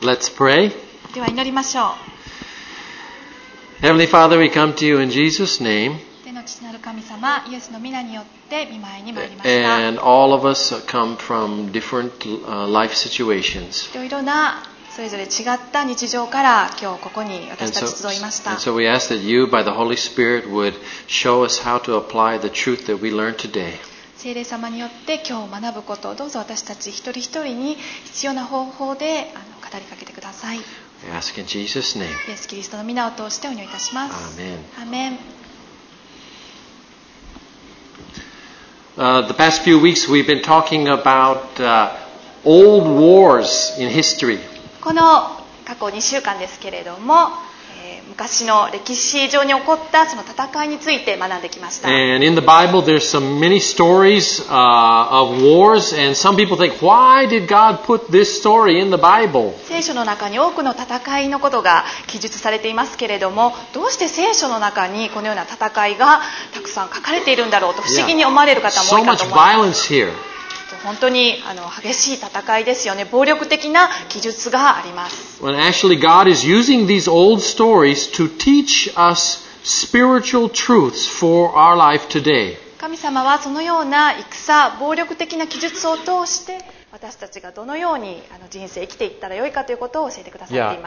Let's pray. では祈りましょ Heavenly Father, we come to you in Jesus' name, う。天の父なる神様、イエスの皆によって御前に参りました。 and all of us come from different life situations. いろいろなそれぞれ違った日常から今日ここに私 And た so, ち集いました。 and so we ask that you, by the Holy Spirit, would show us how to apply the truth that we learned today. 聖霊様によって今日学ぶことをどうぞ私たち一人一人に必要な方法で語りかけてください。 We ask in Jesus' name. イエス・キリストの皆を通してお祈りいたします。 Amen. アーメン。 The past few weeks we've been talking about old wars in history. この過去2週間ですけれども、昔の歴史上に起こったその戦いについて学んできました。 And in the Bible there's some many stories of wars, and some people think, why did God put this story in the Bible? 聖書の中に多くの戦いのことが記述されていますけれども、どうして聖書の中にこのような戦いがたくさん書かれているんだろうと不思議に思われる方も多 So いか much と思います。 violence here. 本当に激しい戦いですよね。暴力的な記述があります。 When actually God is using these old stories to teach us spiritual truths for our life today. 神様はそのような戦、暴力的な記述を通して私たちがどのように人生生きていったらよいかということを教えてくださっています。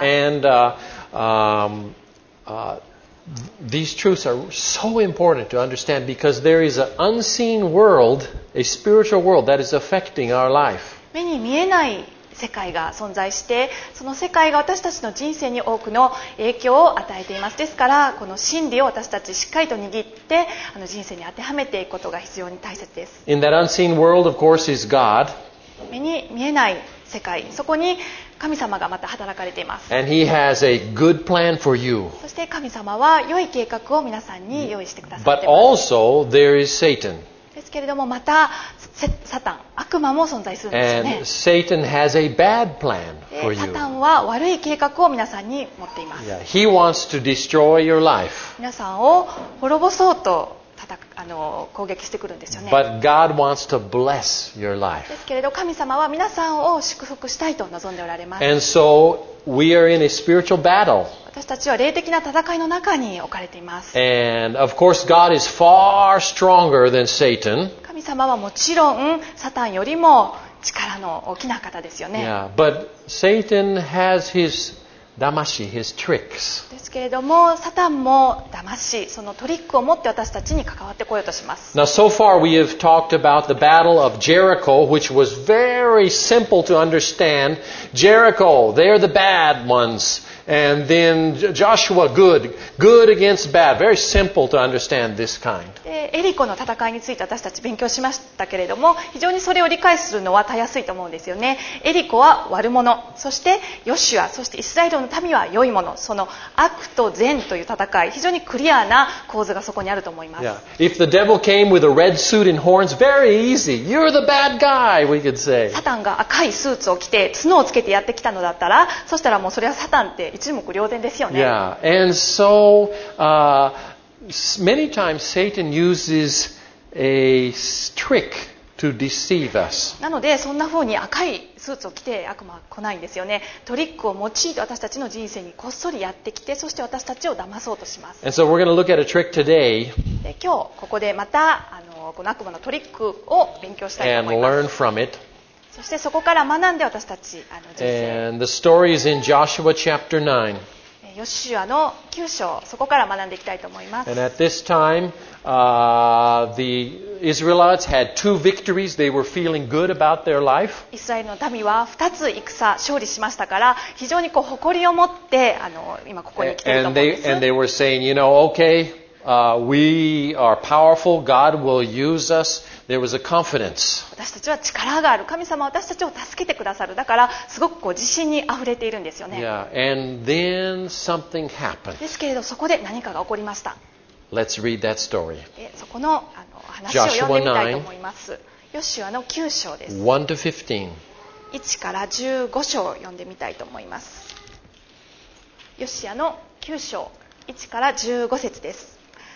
These truths are so important to understand because there is an unseen world, a spiritual world that is affecting our life. 目に見えない世界が存在して、その世界が私たちの人生に多くの影響を与えています。ですからこの真理を私たちしっかりと握って人生に当てはめていくことが必要に大切です。 In that unseen world, of course, is God. 目に見えない世界、そこに神様がまた働かれています。 And He has a good plan for you. そして神様は良い計画を皆さんに用意してくださっ But ています。 also, there is Satan. ですけれどもまたサタン、悪魔も存在するんですよ And ね。 Satan has a bad plan for でサ you. タンは悪い計画を皆さんに持っています。 Yeah, he wants to destroy your life. 皆さんを滅ぼそうと攻撃してくるんですよね。 But God wants to bless your で life. すけれど神様は皆さんを祝福したいと望んでおられます。 And so, we are in a spiritual battle. 私たちは霊的な戦いの中に置かれています。 And of course, God is far stronger than Satan. 神様はもちろんサタンよりも力の大きな方ですよね。 Yeah, but Satan has his damashi, his tricks. ですけれどもサタンも騙し、そのトリックを持って私たちに関わってこようとします。 Now, so far we have talked about the battle of Jericho, which was very simple to understand. Jericho, they're the bad ones. And then Joshua, good against bad. Very simple to understand this kind. でエリコの戦いについて私たち勉強しましたけれども、非常にそれを理解するのはたやすいと思うんですよね。エリコは悪者、そしてヨシュア、そしてイスラエルの民は良い者、その悪と善という戦い、非常にクリアな構図がそこにあると思います。 Yeah. If the devil came with a red suit and horns, very easy. You're the bad guy, we could say. サタンが赤いスーツを着て角をつけてやってきたのだったら、そしたらもうそれはサタンって一目瞭然ですよね。 Yeah. And so, many times Satan uses a trick to deceive us. なのでそんな風に赤いスーツを着て悪魔は来ないんですよね。トリックを用いて私たちの人生にこっそりやってきて、そして私たちを騙そうとします。 And so we're going to look at a trick today で今日ここでまたこの悪魔のトリックを勉強したいと and 思いま learn す。 from it. そしてそこから学んで私たち人生、 And the story is in Joshua chapter 9. ヨシュアの9章、そこから学んでいきたいと思います。 And at this time, the Israelites had 2 victories. They were feeling good about their life. イスラエルの民は2つ勝利しましたから、非常に誇りを持って今ここに来ていると思うんです。 And they were saying, okay, we are powerful. God will use us. There was a confidence. 私たちは力がある。神様は私たちを助けてくださる。だからすごく自信にあふれているんですよね。 Yeah, and then something happened. ですけれどそこで何かが起こりました。 Let's read that story. でそこの話を読んでみたいと思います。ヨシュアの9章です。 1 to 15. 1から15章を読んでみたいと思います。ヨシュアの9章1から15節です。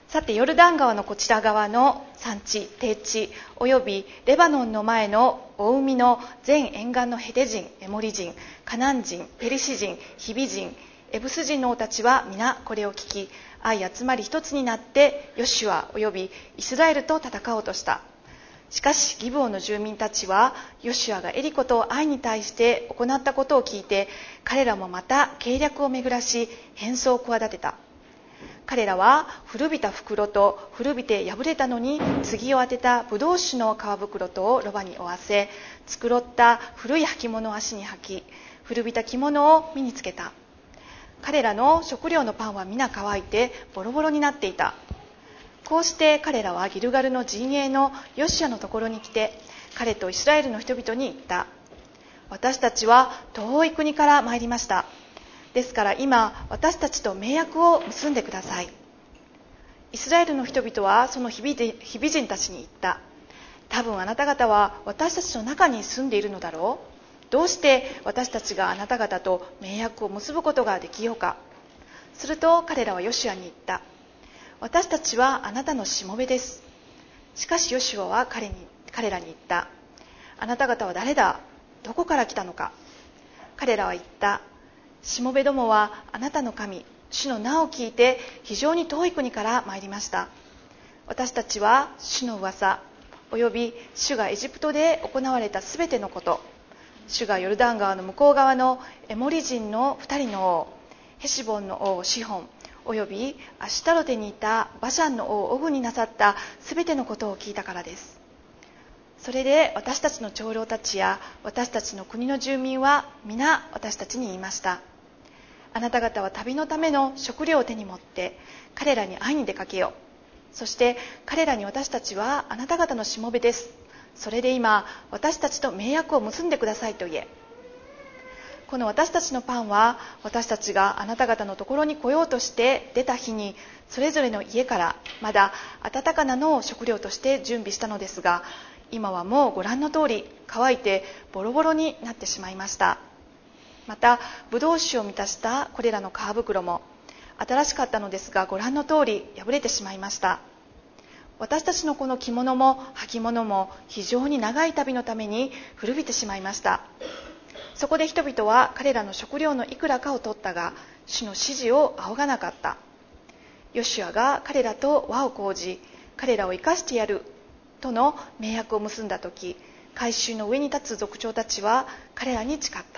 さてヨルダン川のこちら側の山地、低地およびレバノンの前の大海の全沿岸のヘテ人、エモリ人、カナン人、ペリシ人、ヒビ人、エブス人の王たちは皆これを聞き、相集まり一つになってヨシュアおよびイスラエルと戦おうとした。しかしギブオンの住民たちはヨシュアがエリコとアイに対して行ったことを聞いて、彼らもまた計略を巡らし変装を企てた。彼らは古びた袋と古びて破れたのに継を当てたブドウ酒の皮袋とをロバに負わせ、繕った古い履物を足に履き、古びた着物を身につけた。彼らの食料のパンは皆乾いてボロボロになっていた。こうして彼らはギルガルの陣営のヨシュアのところに来て、彼とイスラエルの人々に言った。私たちは遠い国から参りました。ですから今私たちと盟約を結んでください。イスラエルの人々はそのヒビ人たちに言った。多分あなた方は私たちの中に住んでいるのだろう。どうして私たちがあなた方と盟約を結ぶことができようか。すると彼らはヨシュアに言った。私たちはあなたのしもべです。しかしヨシュアは彼らに言った。あなた方は誰だ。どこから来たのか。彼らは言った。しもべどもはあなたの神、主の名を聞いて非常に遠い国から参りました。私たちは主の噂、および主がエジプトで行われたすべてのこと、主がヨルダン川の向こう側のエモリ人の2人の王、ヘシボンの王シホン、およびアシュタロテにいたバシャンの王オグになさったすべてのことを聞いたからです。それで私たちの長老たちや私たちの国の住民は皆私たちに言いました。あなた方は旅のための食料を手に持って彼らに会いに出かけよう。そして彼らに私たちはあなた方のしもべです。それで今私たちと盟約を結んでくださいと言え。この私たちのパンは私たちがあなた方のところに来ようとして出た日にそれぞれの家からまだ温かなのを食料として準備したのですが、今はもうご覧の通り乾いてボロボロになってしまいました。またブドウ酒を満たしたこれらの皮袋も新しかったのですが、ご覧の通り破れてしまいました。私たちのこの着物も履物も非常に長い旅のために古びてしまいました。そこで人々は彼らの食料のいくらかを取ったが、主の指示を仰がなかった。ヨシュアが彼らと和を講じ、彼らを生かしてやるとの盟約を結んだとき、改宗の上に立つ族長たちは彼らに誓った。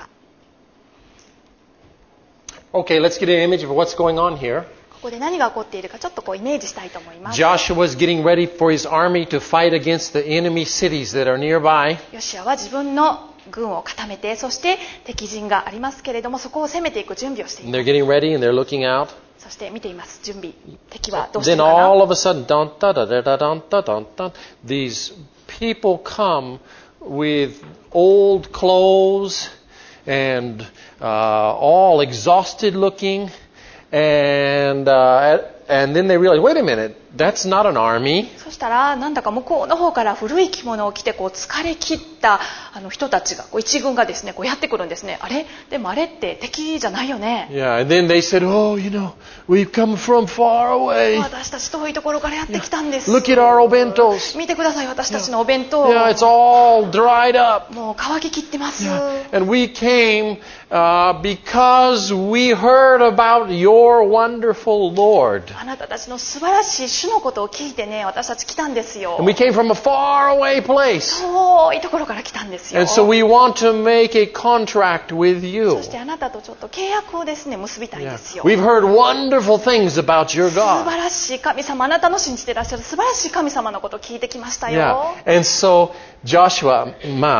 Okay, let's get an image of what's going on here. ここで何が起こっているかちょっとイメージしたいと思います。 Joshua is getting ready for his army to fight against the enemy cities that are nearby. ヨシュアは自分の軍を固めて、そして敵陣がありますけれども、そこを攻めていく準備をしてい And ま they're す。 getting ready and they're looking out. そして見ています。準備、敵はどうして Then るかな。 all of a sudden, dun, da, da, da, da, dun, da, dun, dun, these people come with old clothes and all exhausted looking, and then they realize, wait a minute, that's not an army. そしたらなんだか向こうの方から古い着物を着て疲れ切った人たちが一軍がですねやってくるんですね。あれでもあれって敵じゃないよね。 Yeah, and then they said, oh, we've come from far away. 私たち遠いところからやってきたんです。 Look at our obentos. 見てください、私たちのお弁当。 Yeah, it's all dried up. もう乾ききってます。 And we came because we heard about your wonderful Lord. あなたたちの素晴らしい主のことを聞いてね、私たち来たんですよ。 And we came from a far away place. 遠いところから来たんですよ。 And so we want to make a contract with you. そしてあなたとちょっと契約をですね結びたいん Yeah. ですよ。 We've heard wonderful things about your 素 God. 晴らしい神様、あなたの信じていらっしゃる素晴らしい神様のことを聞いてきましたよ。 Yeah. And so Joshua,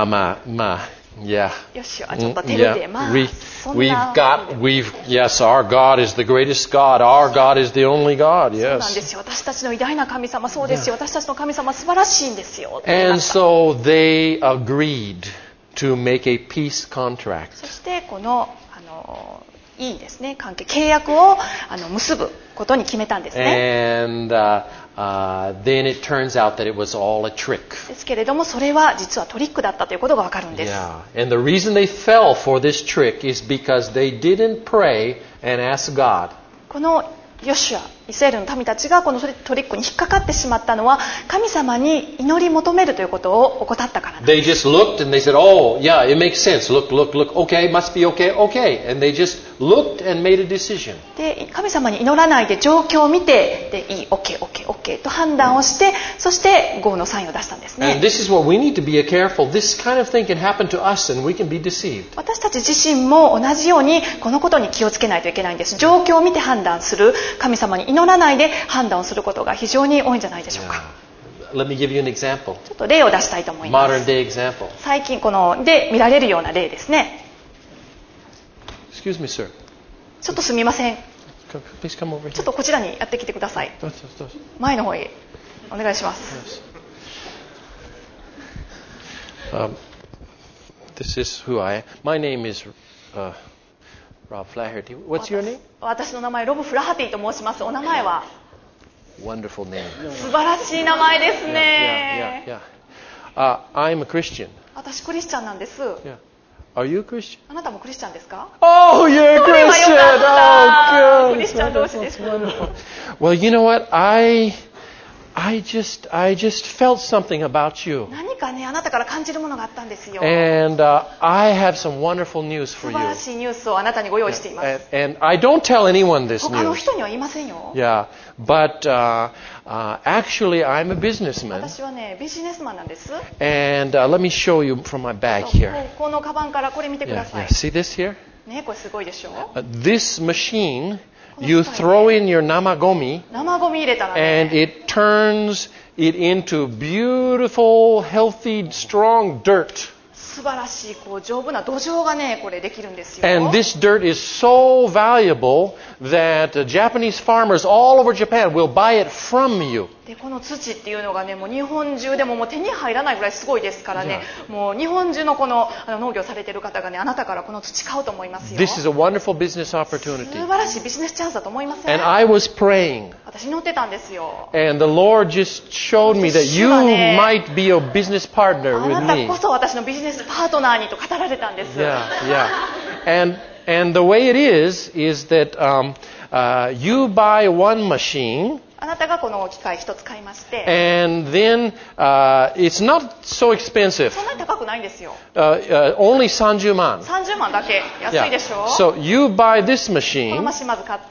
yeah. よし、ちょっと照れて、 Yeah. まあ We've そんな yes, our God is the greatest God. Our God is the only God. そうなんで Yes. すよ。私たちの偉大な神様、そうですよ。私たちの神様は素晴らしいんですよ。と言い And ました。 so they agreed to make a peace そ contract. してこのいいですね契約を結ぶことに決めたんですね。 And then it turns out that it was all a trick. ですけれどもそれは実はトリックだったということがわかるんです。 Yeah. And the reason they fell for this trick is because they didn't pray and ask God. このヨシュア、イスラエルの民たちがこのトリックに引っかかってしまったのは、神様に祈り求めるということを怠ったからなんです。 They just looked and they said, "Oh, yeah, it makes sense. Look, look, look. Okay, must be okay, okay." And they just looked and made a decision. で、神様に祈らないで状況を見て、で、いい、OK、OK、OK と判断をして、そしてゴーのサインを出したんですね。 And this is what we need to be careful. This kind of thing can happen to us and we can be deceived. 私たち自身も同じようにこのことに気をつけないといけないんです。状況を見て判断する、神様に祈らないで判断をすることが非常に多いんじゃないでしょうか。 Let me give you an example. ちょっと例を出したいと思います。 Modern day example. 最近こので見られるような例ですね。 Excuse me, sir. ちょっとすみません。 Please come over ちょ here. っとこちらにやってきてください。前の方へお願いします。 This is who I am. My name is Rob Flaherty. What's your name? 私の名前ロブ・フラハティと申します。お名前は Wonderful name. 素晴らしい名前ですね。 I'm a Christian. 私クリスチャンなんです。 Yeah. Are you a Christian? あなたもクリスチャンですか？ Oh, you're a それはよ Christian. かった。 Oh, クリスチャン同士です。 Well, you know what? I just felt something about you. 何かね、あなたから感じるものがあったんですよ。 And I have some wonderful news 素 for 晴 you. らしいニュースをあなたにご用意しています。 And I don't tell anyone this 他の news. 人には言いませんよ。 Yeah, but actually, I'm a businessman. 私はね、ビジネスマンなんです。 And let me show you from my bag here. このカバンからこれ見てくだ Yeah, さ yeah. い。 See this here? ね、これすごいでしょ。 This machine, you throw in your namagomi, 生ゴミ入れたら and ね、 it turns it into beautiful, healthy, strong dirt. 素晴らしいこう丈夫な土壌がね、これできるんですよ。 And this dirt is so valuable that Japanese farmers all over Japan will buy it from you. でこの土っていうのがね、もう日本中でももう手に入らないぐらいすごいですからね、もう日本中のこの農業されている方がね、あなたからこの土買うと思いますよ。 This is a wonderful business 素 opportunity. 晴らしいビジネスチャンスだと思いません？ And I was praying, 私祈ってたんですよ。 and the Lord just showed me that you might be a business partner あ with なた me. こそ私のビジネスパートナーにと語られたんです。 Yeah, yeah. And the way it is that you buy one machine, あなたがこの機械一つ買いまして、 and then it's not so expensive. そんなに高くないんですよ。 Only 30万. 30万だけ安いでしょ。 So you buy this この machine, マシンまず買って、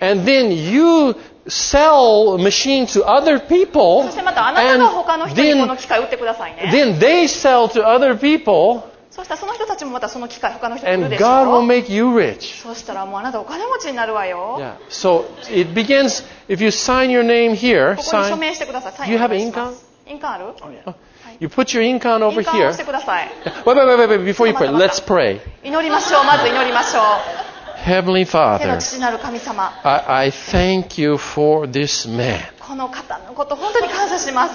and then you sell machine to other people, そしてまたあなたが他の and 人にこの then 機械売ってくださいね。 they sell to other people, そしたらその人たちもまたその機械他の人に売る and でしょ。 God will make you rich. そしたらもうあなたお金持ちになるわよ。 Yeah. So it begins, if you sign your name here, ここに署 sign, 名してください。サイ Do you ンお have 願 an いします。印鑑ある？ you put your incon 印 over 鑑を here. 押してください。 Wait, before you pray, let's pray. 祈りましょう。まず祈りましょう。 Heavenly 天の Father, 父なる神様、 I thank you for this man. この方のこと本当に感謝します。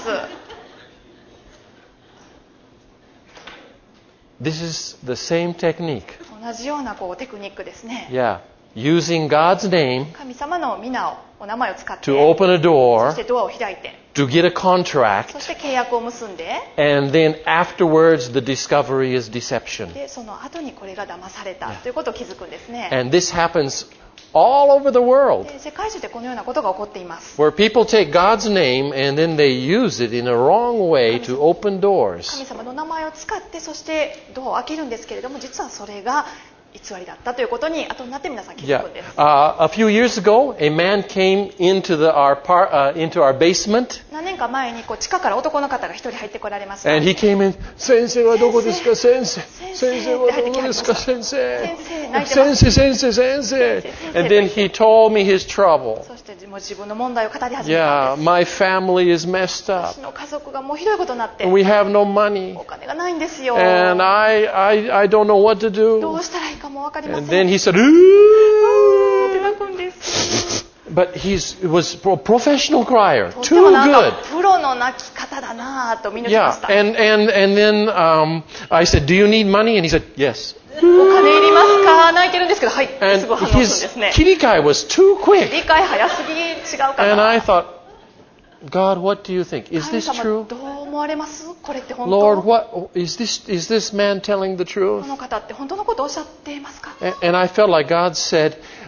This is the same technique. 同じようなこうテクニックですね。 Yeah. Using God's name 神様の皆を、お名前を使って、 to open a そ door, してドアを開いて、 to get a そ contract, して契約を結んで、 and then afterwards the discovery is deception. でその後にこれが騙されたということを気づくんですね。 And this happens all over the world, で世界中でこのようなことが起こっています。 where people take God's name and then they use it in a wrong way to open 神 doors. 様の名前を使ってそしてドアを開けるんですけれども、実はそれが偽りだったということに後になって皆さん気づ Yeah. くんです。 A few years ago, a man came into our basement, 何年か前にこう地下から男の方が一人入ってこられました。 and he came in. 先生はどこですか？先生。 先先生はどこですか？先生。 先生泣いてます。 先生。And then he told me his trouble. そしてもう自分の問題を語り始めた Yeah, んです。 my family is messed 私 up. の家族がもうひどいことになって We have no money. お金がないんですよ。 And I don't know what to ど do. うしたらいいかも分かりま And せ then ん。 he said, って泣くんです。 but he was a professional crier. とっても Too なんか good. プロの泣き方だなぁと見抜きま Yeah. した。 And then I said, do you need money? And he said, yes. お金いりますか？泣いてるんですけど、はい。 And すぐ反応するんで his すね。 切り替え was too quick. 理解早すぎ違うか And な。 I thought, God, what do you think? Is 神 this 様 true? どう思われます？これって本 Lord, 当？ what is this man telling the こ truth? の方って本当のことをおっしゃっていますか？ And I felt like God said,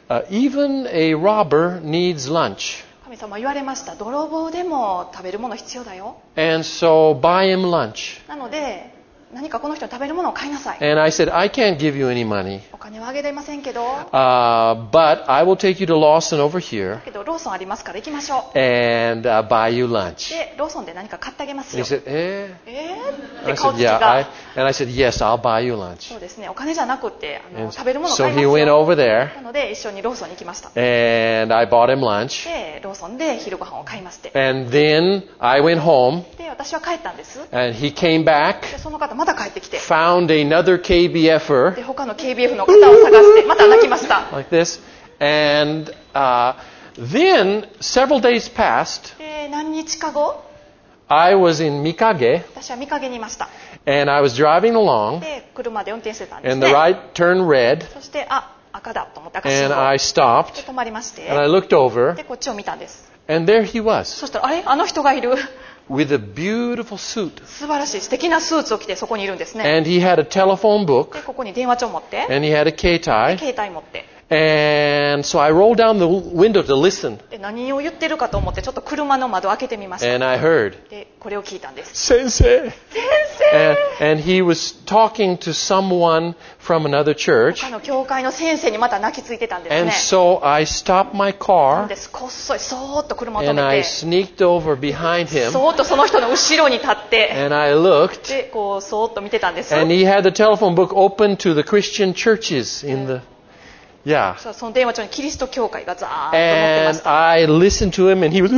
even a robber needs lunch. 神様は言われました。泥棒でも食べるもの必要だよ。 And so buy him lunch. なので何かこの人に食べるものを買いなさい。 And I said, I can't give you any money, お金はあげれませんけど、 but I will take you to Lawson over だ here けどローソンありますから行きましょう。 and buy you lunch. でローソンで何か買ってあげます And he よ。 said, eh? って I 顔 said, つき yeah. が、 And I said, yes, I'll buy you lunch. そうですね、お金じゃなくて And 食べるものを so 買います he went よ。 over there なので一緒にローソンに行きました。 and I bought him lunch. でローソンで昼ご飯を買いまして、 And then I went home で私は帰ったんです。 and he came back, でその方また帰ってきて、 found another KBFer で他の KBF の方を探してまた泣きました。 like this. And then several days passed. で何日か後、 I was in Mikage 私は見陰にいました。 and I was driving along で車で運転してたんです and the ね。 right turned red そして赤だと思って赤信 and 号 I で stopped 止まりまして、 and I looked over でこっちを見たんです。 and there he was そしたらあの人がいる。 with a beautiful suit 素晴らしい素敵なスーツを着てそこにいるんですね。 and he had a telephone で book ここに電話帳持って、 and he had a K-tie 携帯持って、 and so I rolled down the window to listen で何を言ってるかと思ってちょっと車の窓を開けてみました。 and I heard でこれを聞いたんです。 Sensei 先生、 and he was talking to someone from another church 他の教会の先生にまた泣きついてたんです and ね。 so I stopped my なん car ですこっそりそーっと車を止 and め I て、 sneaked over behind him そーっとその人の後ろに立って、 and I looked でこうそーっと見てたんです。 and he had the telephone book open to the Christian churches in the yeah その電話帳にキリスト教会がザーッと載ってま and した。 I listened to him and he was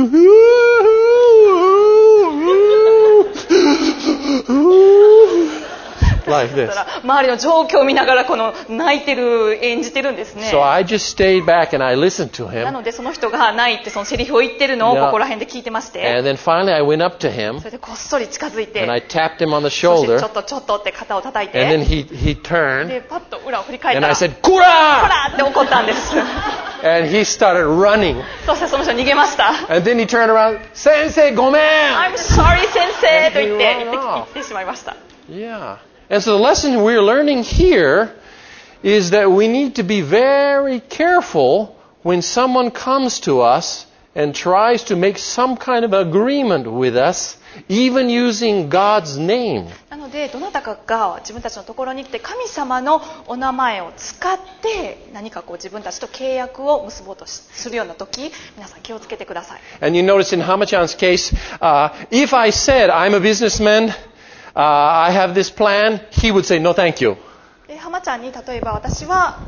like だ this から周りの状況を見ながらこの泣いてる演じてるんですね。 so I just stayed back and I listened to な him のでその人が泣いてそのセリフを言ってるのをここら辺で聞いてまして、 and then finally I went up to him それでこっそり近づいて、 and I tapped him on the そして shoulder ちょっとって肩を叩い and then て、 he turned でパッと裏を振り返っ and た I ら、 said ほ Kura らって怒ったんです。 and he started running そしてその人逃げました。 and then he turned around Sensei gomen I'm sorry 先生と言って And he ran off. 行ってしまいました。 yeah and so the lesson we're learning here is that we need to be very careful when someone comes to us and tries to make some kind of agreement with us, even using God's name. なのでどなたかが自分たちのところに来て神様のお名前を使って何かこう自分たちと契約を結ぼうとするような時、皆さん気をつけてください。 And you notice in Hamachan's case, if I said I'm a businessman, I have this plan, he would say no thank you. で浜ちゃんに例えば私は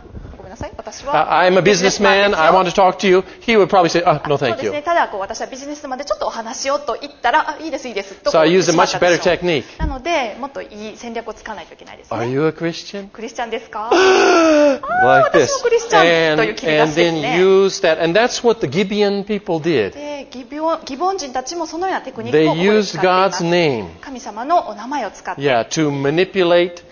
I'm a businessman, I want to talk to you, he would probably say, no そう thank です you. ね、ただこう私はビジネスマンでちょっとお話をと言ったらいいですいいですと So I こう use a 言ってしまっ much たで better しょう。 technique. なのでもっといい戦略を使わないといけないです Are ね。 you a Christian? クリスチャンですか？ Like this. 私もクリスチャンという切り出 And しです then ね。 use that. And that's what the Gibeon people did. でギボン人たちもそのようなテクニッ They クをここで使 used っていま God's す。 name. 神様のお名前を使って、 Yeah, to manipulate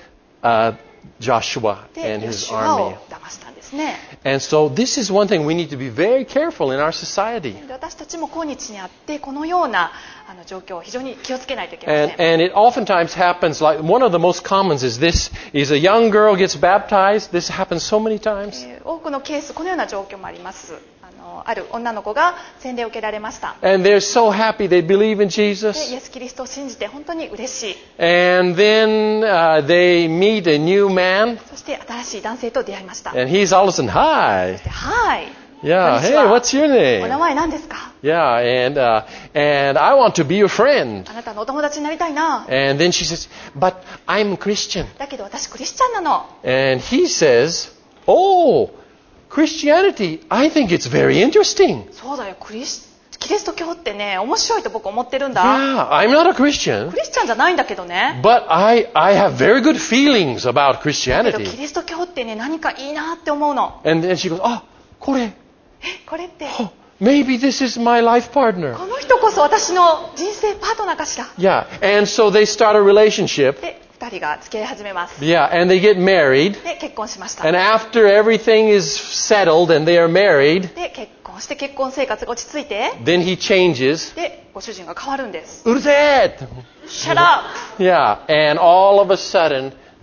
Joshua で and ヨ his シュアを army. 騙したんですね。 And so this is one thing we need to be very careful in our society. で私たちも今日にあってこのような状況を非常に気をつけないといけません。 And it oftentimes happens, like one of the most commons is this, is a young girl gets baptized. This happens so many times. 多くのケースこのような状況もあります。ある女の子が洗礼を受けられました。 And they're so happy they believe in でイ Jesus. エス・キリストを信じて本当に嬉しい。 And then they meet a new man. そして新しい男性と出会いました。 And he's all of a sudden, hi. ではい。 Yeah, こんにち hey, は。 what's your お名 name? 前何ですか？ Yeah, and I want to be your friend. あなたのお友達になりたいな。 And then she says, but I'm a Christian. だけど私クリスチャンなの。 And he says, oh, Christianity, I think it's very interesting. そうだよ、キリスト教ってね、面白いと僕思ってるんだ。 Yeah, I'm not a Christian, クリスチャンじゃないんだけどね。 but I have very good feelings about だけどキ Christianity. リスト教ってね、何かいいなって思うの。 And then she goes, oh, これ、 これって oh, maybe this is my life partner. この人こそ私の人生パートナーかしら。 Yeah, and so they start a relationship. で、2人が付き合い始めます。 Yeah, and they get married. で、結婚しました。 And after everything is settled and they are married, で、結婚して結婚生活が落ち着いて、 then he changes. で、ご主人が変わるんです。 Shut Shut up! Yeah, and all of a sudden,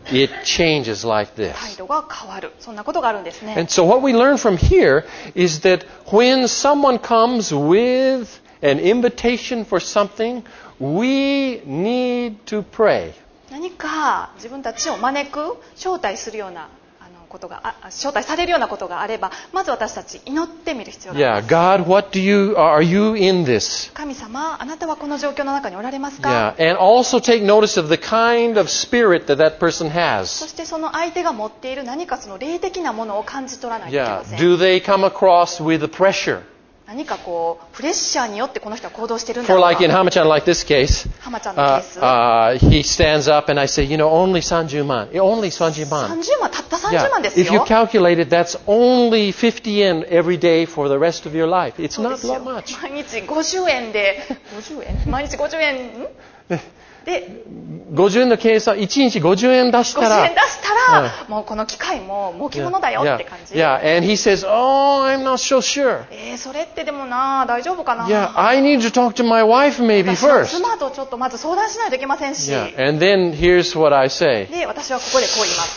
it changes like 態 this. 度が変わる。そんなことがあるんですね。 And so what we learn from here is that when someone comes with an invitation for something, we need to pray. 何か自分たちを招く、招待するようなことが、招待されるようなことがあれば、まず私たち祈ってみる必要があり Yeah, ます。 God, are you in this? 神様、あなたはこの状況の中におられますか？ Yeah, and also take notice of the kind of spirit that that person そ has. してその相手が持っている何かその霊的なものを感じ取らないといけ Yeah, ません。 do they come across with the pressure? 何かこうプレッシャーによってこの人は行動してるんだ For ろう like in か。 Hama-chan, like this case, 浜ちゃんのケース、 he stands up and I say, only 30man. Only 30man. 30万、たった Yeah, 30万です if you よ。 calculate it, that's only 50 yen every day for the rest of your life. It's そうで not すよ that much. 毎日50円で、50円毎日50円で、 50円の計算、1日50円出した 50 ら円出したら、もうこの機械も儲け物だよって感じ。 Yeah, and he says, oh, I'm not so sure. それってでもな、大丈夫かな。 Yeah, I need to talk to my wife maybe 私の first. 妻とちょっとまず相談しないといけませんし。 Yeah, and then here's what I say. で、私はここでこう言います。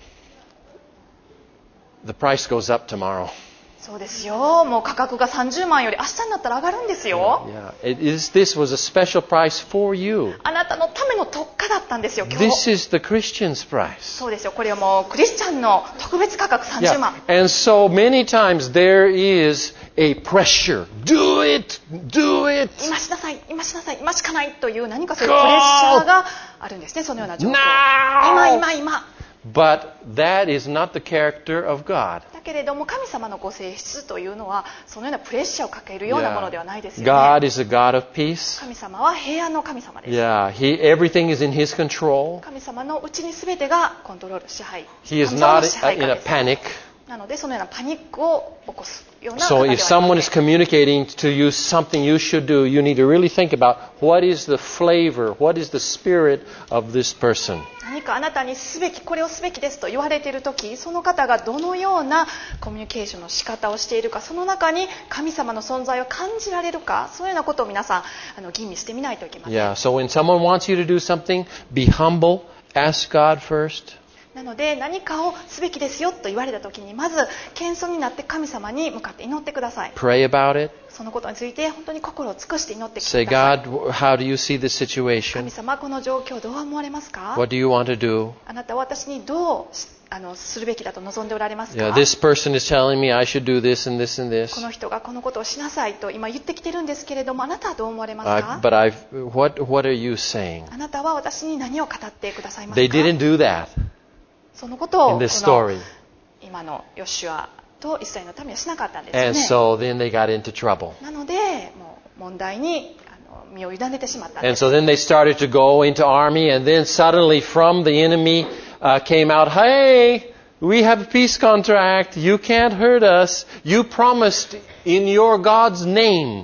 The price goes up tomorrow. そうですよ。もう価格が30万より明日になったら上がるんですよ。 Yeah, this was a special price for you. あなたのための特価だったんですよ、今 This 日。 is the Christian's price. そうですよ。これはもうクリスチャンの特別価格30 Yeah, 万。 and so many times there is a pressure. Do it! Do it! 今しなさい、今しなさい、今しかないという何かそういうプレッシャーがあるんですね、そのような状況。 Now! 今。 But that is not the character of God. だけれども神様のご性質というのはそのようなプレッシャーをかけるようなものではないですよね。 God is a God of peace. 神様は平安の神様です。 Yeah, everything is in His control. 神様のうちに全てがコントロール支配。 He is 神様 not の支配 in 下 a です。 panic. なのでそのようなパニックを起こすような So 方では if あり someone ま is せん。 communicating to you something you should do, you need to really think about what is the flavor, what is the spirit of this person. 何かあなたにすべき、これをすべきですと言われているとき、その方がどのようなコミュニケーションの仕方をしているか、その中に神様の存在を感じられるか、そういうようなことを皆さん吟味してみないといけません。 Yeah, so when someone wants you to do something, be humble, ask God first. なので何かをすべきですよと言われたときに、まず謙遜になって神様に向かって祈ってください。 Pray about it. そのことについて本当に心を尽くして祈ってくだ Say, さい。 God, how do you see this 神 situation? 様、この状況をどう思われますか？ What do you want to do? あなたは私にどうするべきだと望んでおられますか？ Yeah, this person is telling me I should do this and this and こ this. の人がこのことをしなさいと今言ってきてるんですけれども、あなたはどう思われますか？ But what are you saying? あなたは私に何を語ってくださいますか？ They didn't do that そのことを in this この story. 今のヨシュアとイスラエルの民はしなかったんですよ And ね。 so then they got into trouble. なのでもう問題に身を委ねてしまったん And です。 so then they started to go into army, and then suddenly from the enemy came out, hey, we have a peace contract. You can't hurt us. You promised in your God's name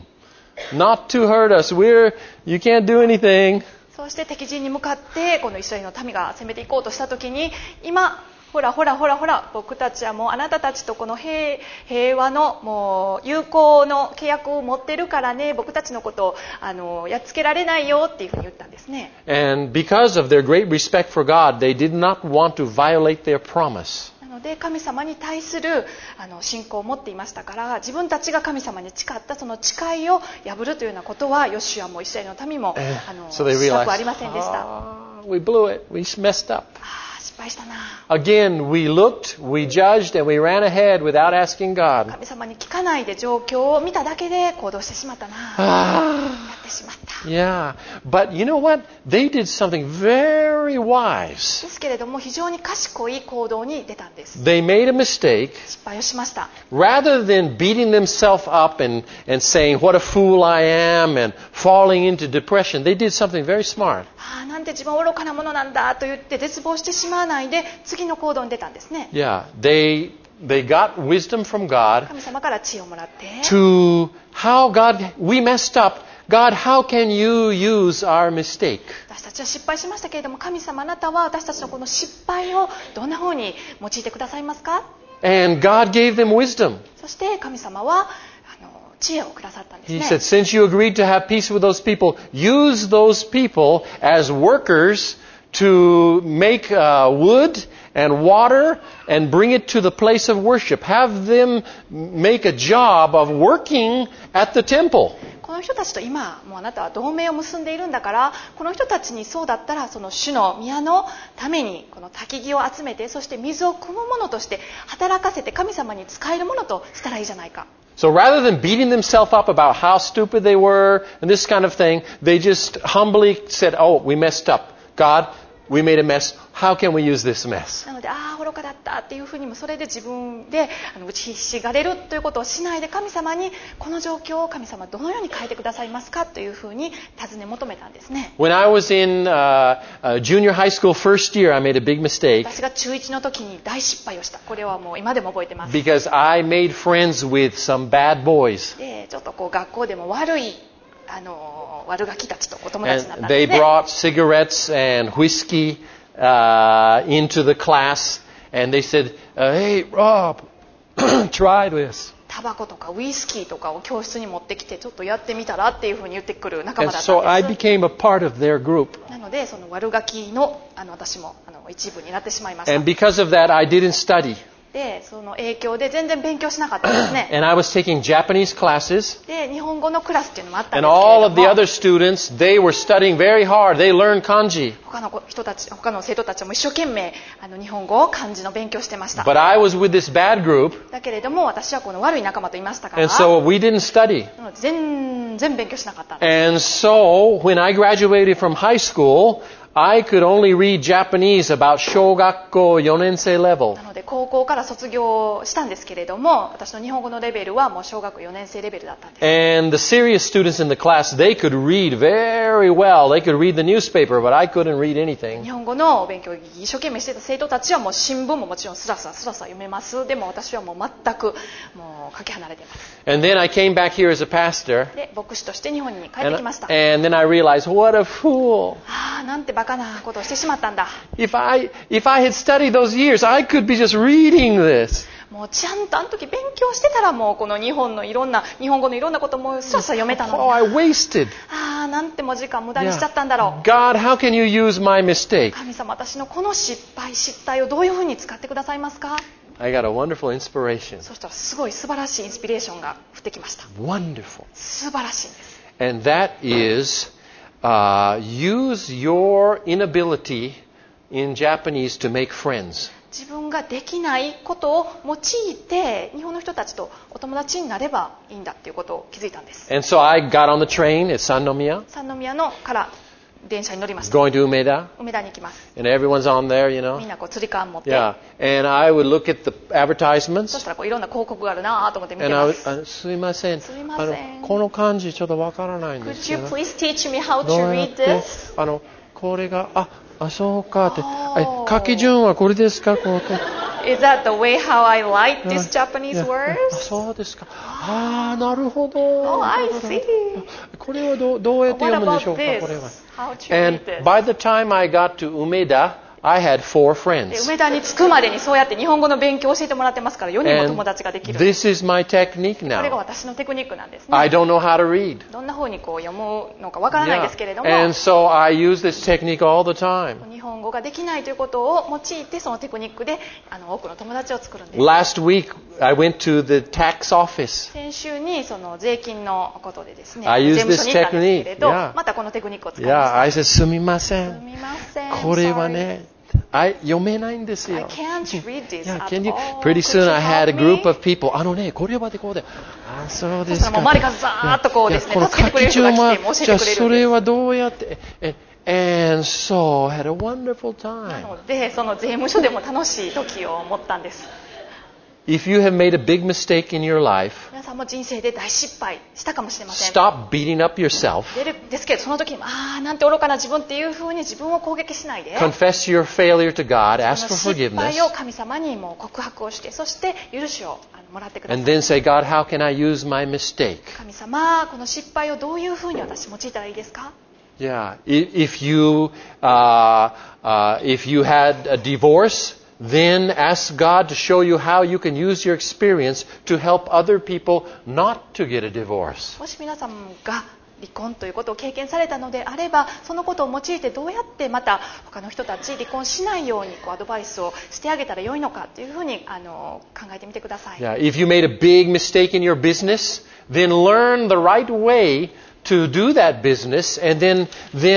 not to hurt us. You can't do anything. そして敵陣に向かってこのイスラエルの民が攻めていこうとしたときに、今ほら僕たちはもうあなたたちとこの平和のもう友好の契約を持ってるからね、僕たちのことをやっつけられないよっていうふうに言ったんですね。 And because of their great respect for God, they did not want to violate their promise. なので神様に対する信仰を持っていましたから、自分たちが神様に誓ったその誓いを破るというようなことはヨシュアもイスラエルの民もし So they た realized, くありませんでした。 we blew it. We messed up. 失敗したな。 Again, we looked, we judged, and we ran ahead without asking God. 神様に聞かないで状況を見ただけで行動してしまったな。やってしまった。 Yeah, but you know what? They did something very wise. ですけれども非常に賢い行動に出たんです。 They made a mistake. 失敗をしました。 Rather than beating themselves up and saying, what a fool I am, and falling into depression, they did something very smart. なんて自分は愚かなものなんだと言って絶望してしまわないで次の行動に出たんですね。 Yeah, they got wisdom from God 神様から知恵をもらって、 to how God, we messed up. God, how can you use our mistake? 私たちは失敗しましたけれども、神様あなたは私たちのこの失敗をどんな風に用いてくださいますか？ And God gave them wisdom. そして神様は知恵をくださったんです He ね。 said, since you agreed to have peace with those people, use those people as workers to make wood and water and bring it to the place of worship. Have them make a job of working at the temple. この人たちと今もうあなたは同盟を結んでいるんだから、この人たちにそうだったらその主の宮のためにこの焚き木を集めて、そして水を汲むものとして働かせて神様に使えるものとしたらいいじゃないか。 So rather than beating themselves up about how stupid they were and this kind of thing, they just humbly said, "Oh, we messed up. God, we made a mess. How can we use this mess?" なので、愚かだったっていうふうにも、それで自分で打ちひしがれるということをしないで、神様にこの状況を神様どのように変えてくださいますかというふうに尋ね求めたんですね。 When I was in junior high school first year, I made a big mistake 私が中1の時に大失敗をした。これはもう今でも覚えてます。 because I made friends with some bad boys. で、ちょっとこう学校でも悪ガキたちとお友達になった And んで they すね。 brought cigarettes and whiskey into the class, and they said, "Hey, Rob, try this." タバコとかウイスキーとかを教室に持ってきて、ちょっとやってみたらっていうふうに言ってくる仲間 And だった so I んです。 became a part of their group. なので、その悪ガキの私も一部になってしまいました。 And because of that, I didn't study. で、その影響で全然勉強しなかったんですね。 And I was taking Japanese classes. で、日本語のクラスっていうのもあったん And ですけ all れ of the ども、 other students, they were studying very hard. They learned kanji. 他の生徒たちも一生懸命日本語を漢字の勉強してました。 But I was with this bad group, だけれども、私はこの悪い仲間といましたから、 and so we didn't study. 全然勉強しなかったんです。 And so when I graduated from high school, I could only read Japanese about 小学校4年生 level. なので高校から卒業したんですけれども、私の日本語のレベルはもう小学4年生レベルだったんです。 And the serious students in the class, they could read very well. They could read the newspaper, but I couldn't read 日 anything. 本語のお勉強を一生懸命してた生徒たちはもう新聞ももちろんスラスラ読めます。でも私はもう全くもうかけ離れています。 And then I came back here as a pastor, で、牧師として日本に帰ってきました。 and then I realized, what a fool. なんてバカなことをしてしまったんだ。 If I had studied those years, I could be just reading this. もうちゃんとあの時勉強してたら、もうこの日本語のいろんなこともスラスラ読めたの Oh, に。 I wasted. なんてもう時間無駄にしちゃったんだろう。 God, how can you use my mistake? 神様、私のこの失態をどういうふうに使ってくださいますか？ I got a wonderful inspiration. そしたらすごい素晴らしいインスピレーションが降ってきました。 Wonderful. 素晴らしいんです。 And that is, use your inability in Japanese to make friends. 自分ができないことを用いて日本の人たちとお友達になればいいんだっていうことを気づいたんです。 And so I got on the train at Sannomiya, 三宮のから電車に乗りました。 going to Umeda, 梅田に行きます。 and everyone's on there, you みん know. なこう釣り革持って、 Yeah. And I would look at the そ advertisements, したらこういろんな広告があるなと思って見て and I ま would, す。 すいません。 すいません。 この漢字ちょっとわからないんで Could す you けど。 please teach me how ど to うやっ read て this? これが、そうかって。書き順はこれですかこう Is that the way how I like these Japanese あ words? そうですか。なるほど。 Oh, I see. これはどうやって What 読むでしょ about うか this? これは。 How to read And this? by the time I got to Umeda, I had 4 で friends. 梅田に着くまでにそうやって日本語の勉強を教えてもらってますから、4人も And 友達ができる。 this is my technique これが now. 私のテクニックなんです I ね。 don't know how to read. どんな風にこう読むのかわからない Yeah. ですけれども、 And so I use this technique all the time. 日本語ができないということを用いてそのテクニックで多くの友達を作るんです。 Last week, I went to the tax office. 先週にその税金のことでですね、 I use 税務署に行ったんですけれど、 this technique. Yeah. またこのテクニックを使いまし Yeah, た。 I said, すみませすん。 みません。 これはね、読めないんですよ。 I can't read this Yeah, at can you? all. Pretty soon Could you I had a help group me? of people. これはでこうで。そうでそしたらすか。 もう周りからザーッとこうですね、 いや助けてくれる人が来てこの教えてくれるんです。 じゃあそれはどうやって、and so had a wonderful な time. ので、その税務署でも楽しい時を持ったんです。 If you have made a big mistake in your life, 皆さんも人生で大失敗したかもしれません。 stop beating up yourself. ですけど、その時になんて愚かな自分っていう風に自分を攻撃しないで、 Confess your failure to God. そ Ask の for 失 forgiveness. 敗を神様にもう告白をして、そして許しをもらってくださ And い。 then say, God, how can I use my mistake? 神様、この失敗をどういう風に私用いたらいいですか？ Yeah. If you had a divorce, then ask God to show you how you can use your experience to help other people not to get a divorce. もし皆さんが離婚ということを経験されたのであれば、そのことを用いてどうやってまた他の人たち離婚しないようにアドバイスをしてあげたらよいのかというふうに考えてみてください。 Yeah, if you made a big mistake in your business, then learn the right way to do that business and then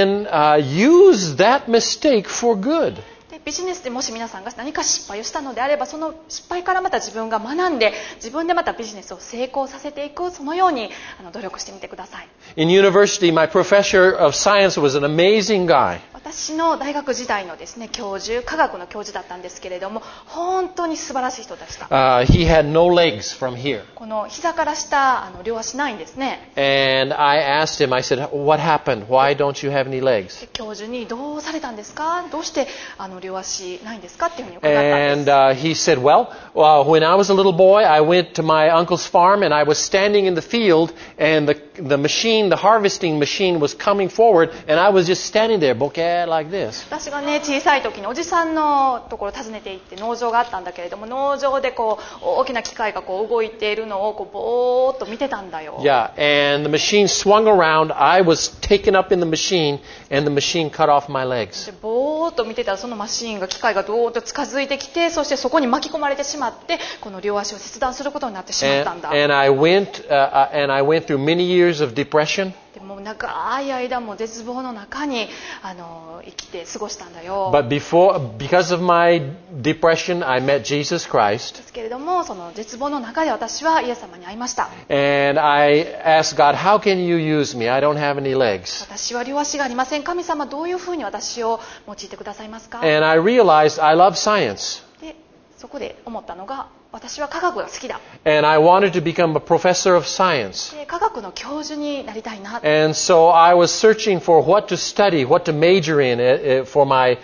use that mistake for good. でビジネスでもし皆さんが何か失敗をしたのであれば、その失敗からまた自分が学んで、自分でまたビジネスを成功させていく、そのように努力してみてください。 In university, my professor of science was an amazing guy. 私の大学時代のですね、教授、科学の教授だったんですけれども、本当に素晴らしい人でした。 He had no legs from here. この膝から下、両足ないんですね。 And I asked him, I said, what happened? Why don't you have any legs? で教授にどうされたんですか？どうして両足ないんですかっていうふうに伺ったんです。 And he said, when I was a little boy, I went to my uncle's farm and I was standing in the field and the machine, the harvesting machine was coming forward and I was just standing there, bokeh, like this. 私がね、小さい時におじさんのところを訪ねて行って農場があったんだけれども、農場で大きな機械が動いているのをぼーっと見てたんだよ。 Yeah, and the machine swung around. I was taken up in the machine and the machine cut off my legs. でぼーっと見てたら、そのマシンが機械がどーっと近づいてきて、そしてそこに巻き込まれてしまって、この両足を切断することになってしまったんだ。 And I went through many years of depression. でも長い間も絶望の中に生きて過ごしたんだよ。 But because of my depression, I met Jesus で Christ. すけれども、その絶望の中で私はイエス様に会いました。 And I asked God, how can you use me? I don't have any legs. 私は両足がありません。神様、どういうふうに私を用いてくださいますか？ And I realized I love science. でそこで思ったのが、私は科学が好きだ。 And I wanted to become a professor of science. で科学の教授になりたいな。 And so I was searching for what to study, what to major in for my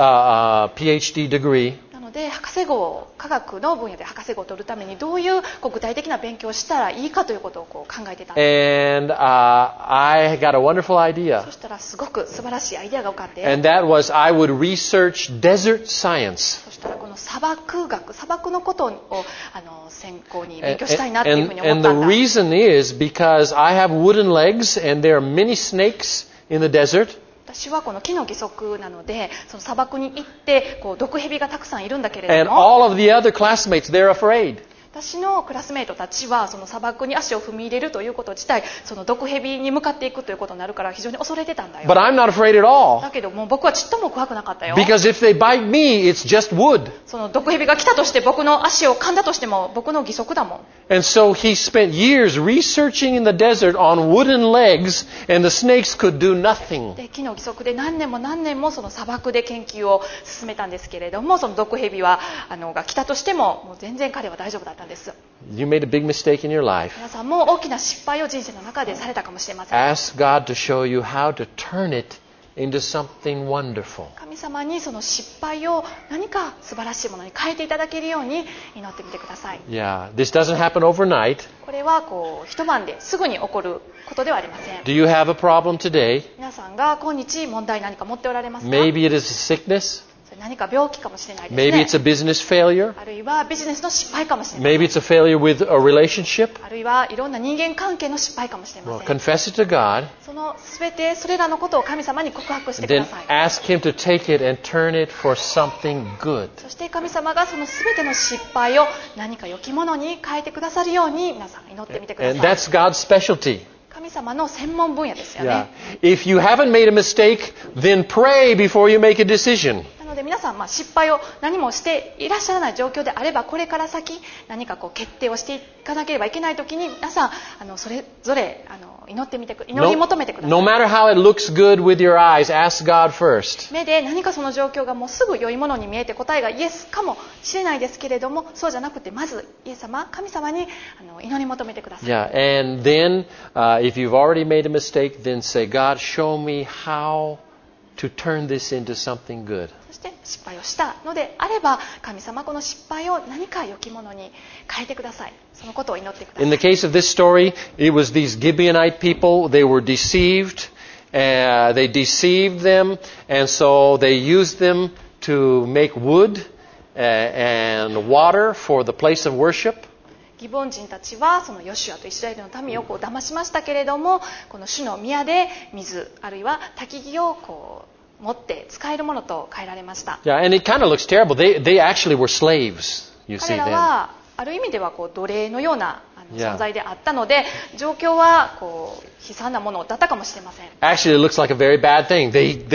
PhD degree. なので博士号、科学の分野で博士号を取るためにどういう具体的な勉強をしたらいいかということを考えてたんです。 And I got a wonderful idea. そしたらすごく素晴らしいアイデアが浮かんで、 And that was I would research desert science. そしたらこの砂漠学、砂漠のことを専攻に勉強したいなっていうふうに思っ And た the んだ。 reason is because I have wooden legs and there are many snakes in the desert. 私はこの木の義足なので、その砂漠に行って毒蛇がたくさんいるんだけれ And ども、 all of the other classmates, they're afraid. 私のクラスメイトたちはその砂漠に足を踏み入れるということ自体、その毒蛇に向かっていくということになるから非常に恐れてたんだよ。 But I'm not afraid at all. だけどもう僕はちっとも怖くなかったよ。 Because if they bite me, it's just wood. その毒蛇が来たとして僕の足を噛んだとしても僕の義足だもん。 And so he spent years researching in the desert on wooden legs and the snakes could do nothing. で木の義足で何年もその砂漠で研究を進めたんですけれども、その毒蛇が来たとしてももう全然彼は大丈夫だったんです。 You made a big mistake in your life. 皆さんも大きな失敗を人生の中でされたかもしれません。 Ask God to show you how to turn it into something wonderful. 神様にその失敗を何か素晴らしいものに変えていただけるように祈ってみてください。 Yeah, this doesn't happen overnight. これは一晩ですぐに起こることではありません。 Do you have a problem today? 皆さんが今日問題何か持っておられますか？ Maybe it is a sickness. それ何か病気かもしれないです Maybe ね。 it's a business failure. あるいはビジネスの失敗かもしれない。 Maybe it's a failure with a relationship. あるいはいろんな人間関係の失敗かもしれま Well, せん。 confess it to God. その全てそれらのことを神様に告白してく Then ださい。 ask Him to take it and turn it for something good. そして神様がその全ての失敗を何か良きものに変えてくださるように皆さん祈ってみてくだ And さい。 that's God's specialty. 神様の専門分野ですよ Yeah. ね。 If you haven't made a mistake, then pray before you make a decision. なので皆さん、失敗を何もしていらっしゃらない状況であれば、これから先何か決定をしていかなければいけないときに皆さんそれぞれ祈り求めてください。 No matter how it looks good with your eyes, ask God first. 目で何かその状況がもうすぐ良いものに見えて答えがイエスかもしれないですけれども、そうじゃなくてまずイエス様、神様に祈り求めてください。 Yeah, and then if you've already made a mistake, then say, God, show me how to turn this into something good. そして失敗をしたのであれば、神様この失敗を何か良きものに変えてください。そのことを祈ってください。 In the case of this story, it was these Gibeonite people. They were deceived. They deceived them, and so they used them to make wood and water for the place of worship. ギブオン人たちはそのヨシュアとイスラエルの民を騙しましたけれども、この主の宮で水あるいは焚き木を持って使えるものと変えられました。 Yeah, and it kind of looks terrible. They actually were slaves, you see 彼ら then. はある意味では奴隷のような存在であったので、状況は悲惨なものだったかもしれません。 Actually, it looks like a very bad thing.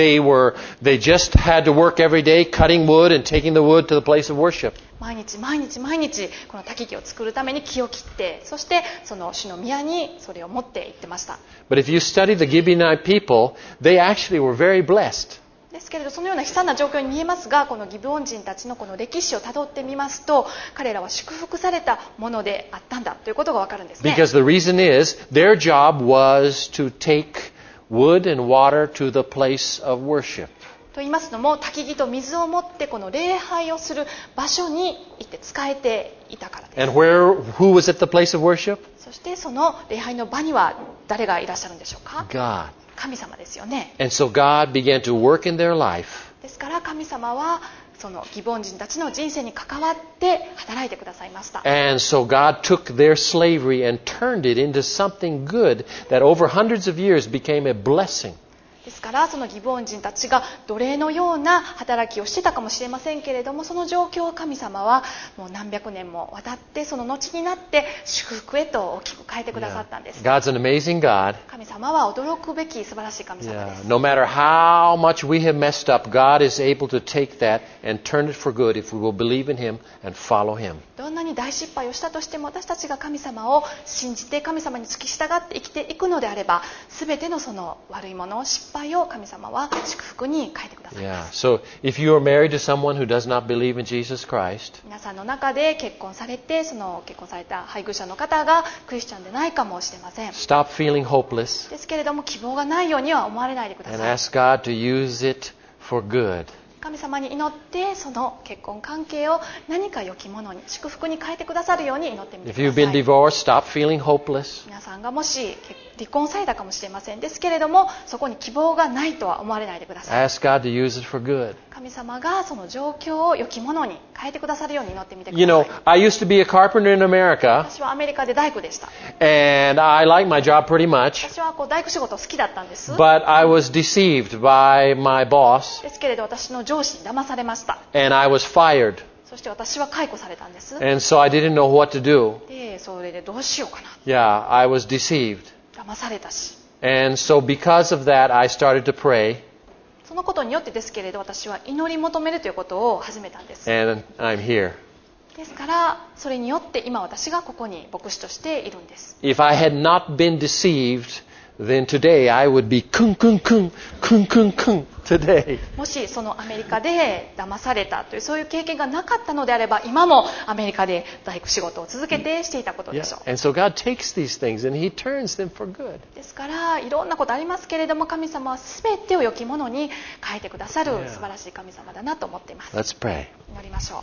They just had to work every day cutting wood and taking the wood to the place of worship. 毎日この焚き木を作るために木を切って、そしてその主の宮にそれを持って行ってました。 But if you study the Gibeonite people, they actually were very blessed. ですけれど、そのような悲惨な状況に見えますが、このギブオン人たちのこの歴史をたどってみますと、彼らは祝福されたものであったんだということがわかるんですね。 Because the reason is their job was to take wood and water to the place of worship. と言いますのも、焚き木と水を持ってこの礼拝をする場所に行って使えていたからです。 And who was at the place of worship? そしてその礼拝の場には誰がいらっしゃるんでしょうか？ God. 神様ですよね。 And so God began to work in their life. ですから神様はそのギブオン人たちの人生に関わって働いてくださいました。 And so God took their slavery and turned it into something good that over hundreds of years became a blessing. ですからそのギブオン人たちが奴隷のような働きをしてたかもしれませんけれども、その状況を神様はもう何百年もわたってその後になって祝福へと大きく変えてくださったんです。 God's an amazing God. 神様は驚くべき素晴らしい神様です。 No matter how much we have messed up, God is able to take that and turn it for good if we will believe in Him and follow Him. どんなに大失敗をしたとしても、私たちが神様を信じて神様に付き従って生きていくのであれば、全てのその悪いもの、失敗を神様は祝福に変えてくださいます。 So if you are married to someone who does not believe in Jesus Christ, 皆さんの中で結婚されて、その結婚された配偶者の方がクリスチャンでないかもしれません。 stop feeling hopeless ですけれども、希望がないようには思われないでくだ and さい。 ask God to use it for good. 神様に祈ってその結婚関係を何か良きものに、祝福に変えてくださるように祈ってみて If くだ you've さ been い。 divorced, stop feeling hopeless. 皆さんがもし離婚されたかもしれません。ですけれども、そこに希望がないとは思われないでください。 Ask God to use it for good. 神様がその状況を良きものに変えてくださるように祈ってみてくだ You さい。 know, I used to be a carpenter in America, 私はアメリカで大工でした。 and I liked my job pretty much, 私は大工仕事好きだったんです。 but I was deceived by my boss, ですけれど私の上司に騙されました。 and I was fired. そして私は解雇されたんです。 And so I didn't know what to do. で、それでどうしようかな。 Yeah, I was deceived. 騙されたし。 And so because of that, I started to pray, そのことによってですけれど、私は祈り求めるということを始めたんです。 and I'm here. ですからそれによって今私がここに牧師としているんです。 If I had not been deceived, then today I would be kun kun kun kun kun kun today. もしそのアメリカで騙されたというそういう経験がなかったのであれば、今もアメリカで大工仕事を続けてしていたことで Yeah. しょう。 And so God takes these things and He turns them for good. ですからいろんなことありますけれども、神様は全てを良きものに変えてくださる素晴らしい神様だなと思っています。 Let's pray. 祈りましょう。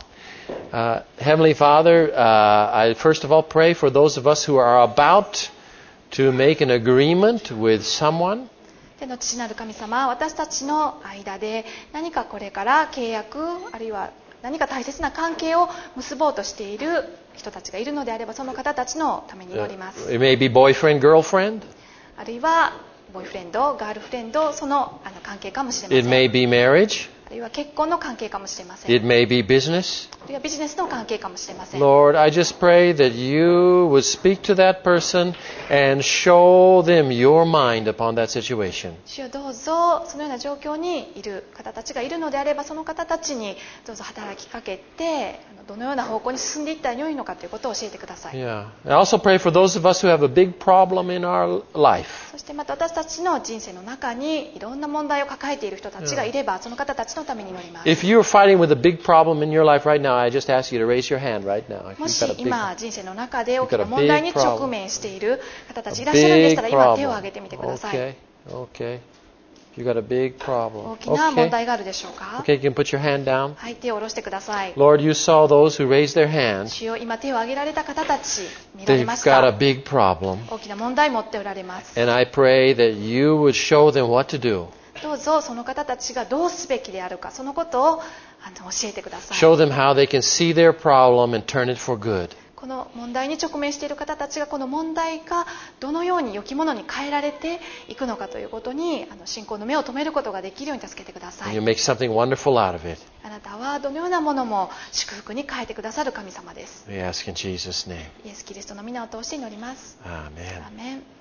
Heavenly Father, I first of all pray for those of us who are about to make an agreement with someone. 天の父なる神様、私たちの間で何かこれから契約、あるいは何か大切な関係を結ぼうとしている人たちがいるのであれば、その方たちのために祈ります。 It may be boyfriend, girlfriend. あるいはボーイフレンド、ガールフレンド、その関係かもしれませ It ん。 may be marriage. あるいは結婚の関係かもしれません。 It may be business. あるいはビジネスの関係かもしれません。 Lord, I just pray that you would speak to that person and show them your mind upon that situation. 主よ、どうぞそのような状況にいる方たちがいるのであれば、その方たちにどうぞ働きかけて、どのような方向に進んでいったらよいのかということを教えてください。 Yeah. I also pray for those of us who have a big problem in our life. そしてまた私たちの人生の中にいろんな問題を抱えている人たちがいれば、その方たちのために祈ります。 If you're fighting with a big problem in your life right now, I just ask you to raise your hand right now. If も you've し got a big 今人生の中で大きな問題に直面している方たちいらっしゃるんでしたら、 big 今手を problem. 挙げてみてください。 Okay. Okay. If you've got a big problem. 大きな問 Okay. 題があるでしょうか。 Okay, you can put your hand down. はい、手を下ろしてください。 Lord, you saw those who raised their hands. 主よ、今手を挙げられた方たち見られ They've まし got a た。 big problem. 大きな問題持っておられます。 And I pray that you would show them what to do. どうぞその方たちがどうすべきであるか、そのことを教えてください。 Show them how they can see their problem and turn it for good. ここの問題に直面している方たちがこの問題がどのように良きものに変えられていくのかということに信仰の目を留めることができるように助けてくださ And い。 you make something wonderful out of it. あなたはどのようなものも祝福に変えてくださる神様です。 We ask in Jesus' name. イエス・キリストの皆を通して祈ります。 Amen. アーメン。